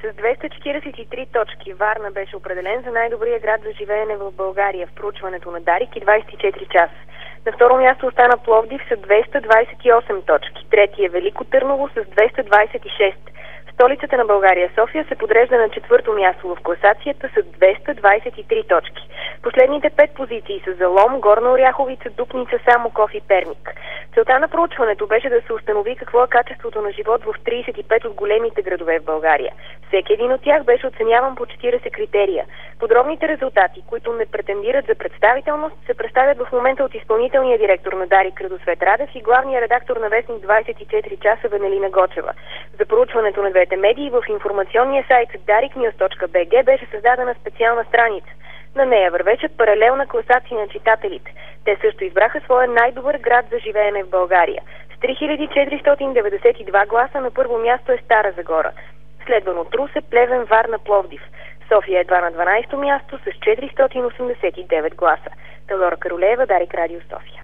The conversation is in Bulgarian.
С 243 точки Варна беше определен за най-добрия град за живеене в България в проучването на Дарик и 24 часа. На второ място остана Пловдив с 228 точки. Трети е Велико Търново с 226. Столицата на България, София, се подрежда на четвърто място в класацията с 223 точки. Последните 5 позиции са за Лом, Горна Оряховица, Дупница, Самоков и Перник. Целта на проучването беше да се установи какво е качеството на живот в 35 от големите градове в България. Всеки един от тях беше оценяван по 40 критерия. Подробните резултати, които не претендират за представителност, се представят в момента от изпълнителния директор на Дарик Радосвет Радев и главния редактор на вестник 24 часа Венелина Гочева. За проучването на двете медии в информационния сайт dariknews.bg беше създадена специална страница. На нея вървеше паралелна класация на читателите. Те също избраха своя най-добър град за живеене в България. С 3492 гласа на първо място е Стара Загора, следван от Русе, Плевен, Варна, Пловдив. София едва на 12-то място с 489 гласа. Талора Каролеева, Дарик Радио, София.